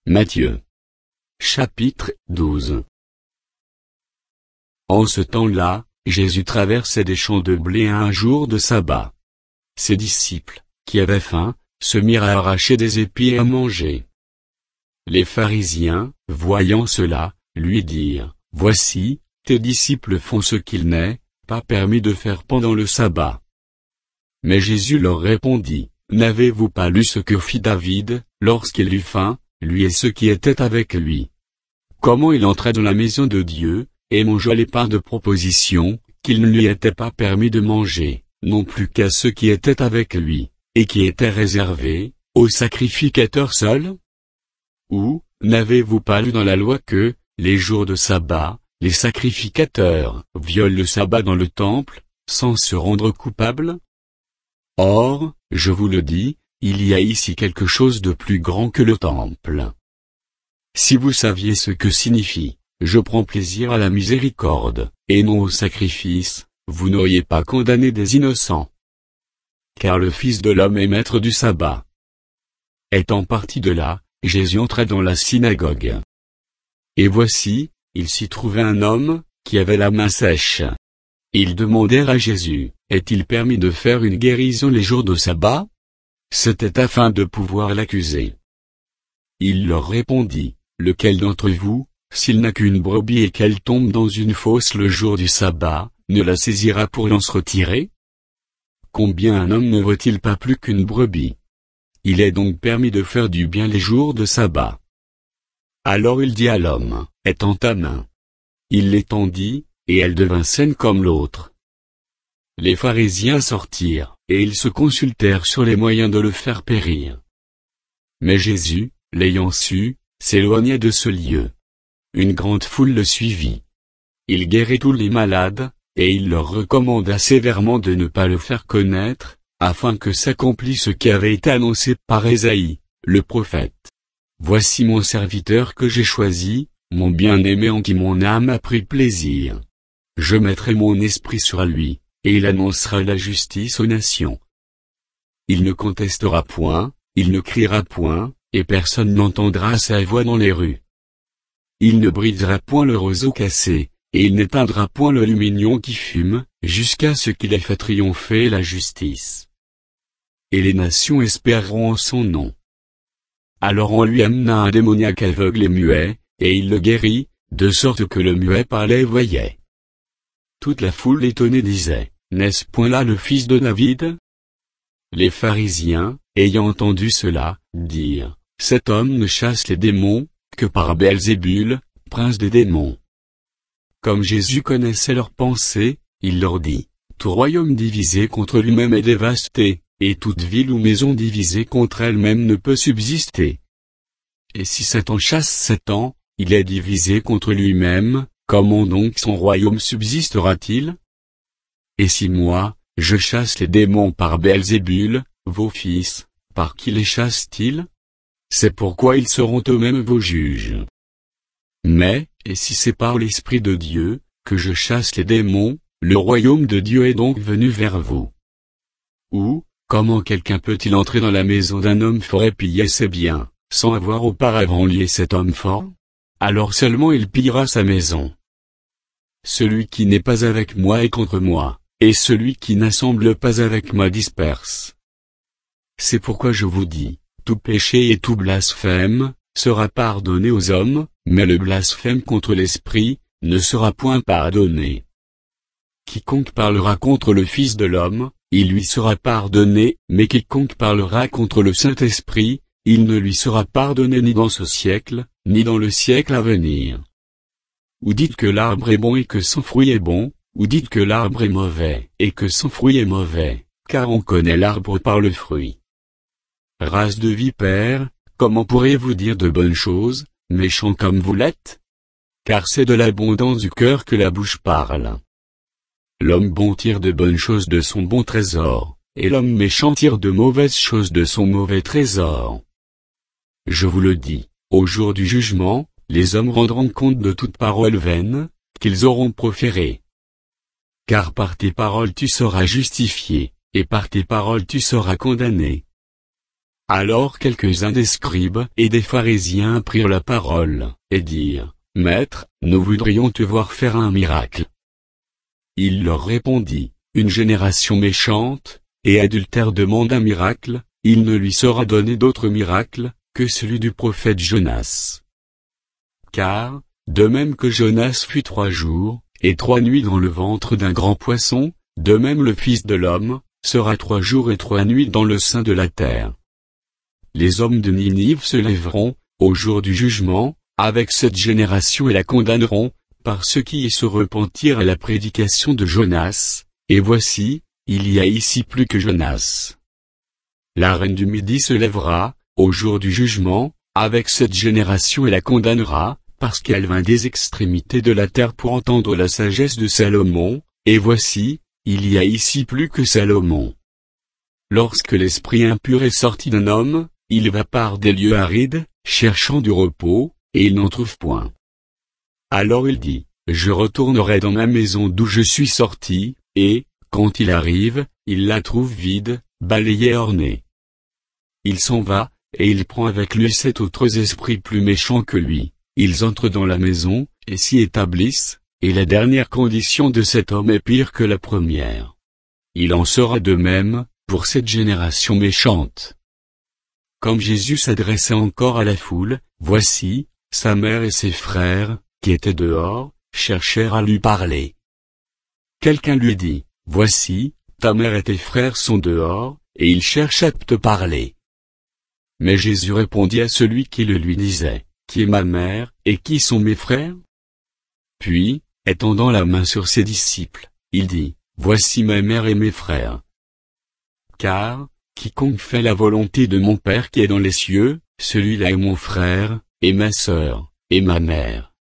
Matthieu. Chapitre 12. En ce temps-là, Jésus traversait des champs de blé un jour de sabbat. Ses disciples, qui avaient faim, se mirent à arracher des épis et à manger. Les pharisiens, voyant cela, lui dirent, « Voici, tes disciples font ce qu'il n'est pas permis de faire pendant le sabbat. » Mais Jésus leur répondit, « N'avez-vous pas lu ce que fit David, lorsqu'il eut faim, lui et ceux qui étaient avec lui? Comment il entrait dans la maison de Dieu, et mangea les pains de proposition, qu'il ne lui était pas permis de manger, non plus qu'à ceux qui étaient avec lui, et qui étaient réservés aux sacrificateurs seuls? Ou, n'avez-vous pas lu dans la loi que, les jours de sabbat, les sacrificateurs violent le sabbat dans le temple, sans se rendre coupables? Or, je vous le dis, il y a ici quelque chose de plus grand que le temple. Si vous saviez ce que signifie, je prends plaisir à la miséricorde, et non au sacrifice, vous n'auriez pas condamné des innocents. Car le Fils de l'homme est maître du sabbat. Étant parti de là, Jésus entra dans la synagogue. Et voici, il s'y trouvait un homme, qui avait la main sèche. Ils demandèrent à Jésus, « Est-il permis de faire une guérison les jours de sabbat ?» C'était afin de pouvoir l'accuser. Il leur répondit, « Lequel d'entre vous, s'il n'a qu'une brebis et qu'elle tombe dans une fosse le jour du sabbat, ne la saisira pour l'en se retirer? Combien un homme ne vaut-il pas plus qu'une brebis? Il est donc permis de faire du bien les jours de sabbat. » Alors il dit à l'homme, « Étends ta main. » Il l'étendit, et elle devint saine comme l'autre. Les pharisiens sortirent, et ils se consultèrent sur les moyens de le faire périr. Mais Jésus, l'ayant su, s'éloigna de ce lieu. Une grande foule le suivit. Il guérit tous les malades, et il leur recommanda sévèrement de ne pas le faire connaître, afin que s'accomplisse ce qui avait été annoncé par Ésaïe, le prophète. « Voici mon serviteur que j'ai choisi, mon bien-aimé en qui mon âme a pris plaisir. Je mettrai mon esprit sur lui, et il annoncera la justice aux nations. Il ne contestera point, il ne criera point, et personne n'entendra sa voix dans les rues. Il ne brisera point le roseau cassé, et il n'éteindra point le lumignon qui fume, jusqu'à ce qu'il ait fait triompher la justice. Et les nations espéreront en son nom. » Alors on lui amena un démoniaque aveugle et muet, et il le guérit, de sorte que le muet parlait et voyait. Toute la foule étonnée disait, « N'est-ce point là le fils de David ?» Les pharisiens, ayant entendu cela, dirent, « Cet homme ne chasse les démons, que par Belzébul, prince des démons. » Comme Jésus connaissait leurs pensées, il leur dit, « Tout royaume divisé contre lui-même est dévasté, et toute ville ou maison divisée contre elle-même ne peut subsister. Et si Satan chasse Satan, il est divisé contre lui-même, comment donc son royaume subsistera-t-il? Et si moi, je chasse les démons par Belzébul, vos fils, par qui les chassent-ils? C'est pourquoi ils seront eux-mêmes vos juges. Mais, et si c'est par l'Esprit de Dieu, que je chasse les démons, le royaume de Dieu est donc venu vers vous. Ou, comment quelqu'un peut-il entrer dans la maison d'un homme fort et piller ses biens, sans avoir auparavant lié cet homme fort? Alors seulement il pillera sa maison. Celui qui n'est pas avec moi est contre moi, et celui qui n'assemble pas avec moi disperse. C'est pourquoi je vous dis, tout péché et tout blasphème sera pardonné aux hommes, mais le blasphème contre l'Esprit ne sera point pardonné. Quiconque parlera contre le Fils de l'homme, il lui sera pardonné, mais quiconque parlera contre le Saint-Esprit, il ne lui sera pardonné ni dans ce siècle, ni dans le siècle à venir. Ou dites que l'arbre est bon et que son fruit est bon, ou dites que l'arbre est mauvais, et que son fruit est mauvais, car on connaît l'arbre par le fruit. Race de vipères, comment pourriez-vous dire de bonnes choses, méchants comme vous l'êtes? Car c'est de l'abondance du cœur que la bouche parle. L'homme bon tire de bonnes choses de son bon trésor, et l'homme méchant tire de mauvaises choses de son mauvais trésor. Je vous le dis, au jour du jugement, les hommes rendront compte de toute parole vaine qu'ils auront proférée. Car par tes paroles tu seras justifié, et par tes paroles tu seras condamné. Alors quelques-uns des scribes et des pharisiens prirent la parole, et dirent, « Maître, nous voudrions te voir faire un miracle. » Il leur répondit, « Une génération méchante et adultère demande un miracle, il ne lui sera donné d'autre miracle que celui du prophète Jonas. Car, de même que Jonas fut 3 jours et 3 nuits dans le ventre d'un grand poisson, de même le Fils de l'homme sera 3 jours et 3 nuits dans le sein de la terre. Les hommes de Ninive se lèveront, au jour du jugement, avec cette génération et la condamneront, par ceux qui se repentirent à la prédication de Jonas, et voici, il y a ici plus que Jonas. La reine du Midi se lèvera, au jour du jugement, avec cette génération et la condamnera, parce qu'elle vint des extrémités de la terre pour entendre la sagesse de Salomon, et voici, il y a ici plus que Salomon. Lorsque l'esprit impur est sorti d'un homme, il va par des lieux arides, cherchant du repos, et il n'en trouve point. Alors il dit, je retournerai dans ma maison d'où je suis sorti, et, quand il arrive, il la trouve vide, balayée et ornée. Il s'en va, et il prend avec lui 7 autres esprits plus méchants que lui. Ils entrent dans la maison, et s'y établissent, et la dernière condition de cet homme est pire que la première. Il en sera de même, pour cette génération méchante. Comme Jésus s'adressait encore à la foule, voici, sa mère et ses frères, qui étaient dehors, cherchèrent à lui parler. Quelqu'un lui dit, voici, ta mère et tes frères sont dehors, et ils cherchent à te parler. Mais Jésus répondit à celui qui le lui disait, qui est ma mère, et qui sont mes frères? Puis, étendant la main sur ses disciples, il dit, voici ma mère et mes frères. Car, quiconque fait la volonté de mon Père qui est dans les cieux, celui-là est mon frère, et ma sœur, et ma mère.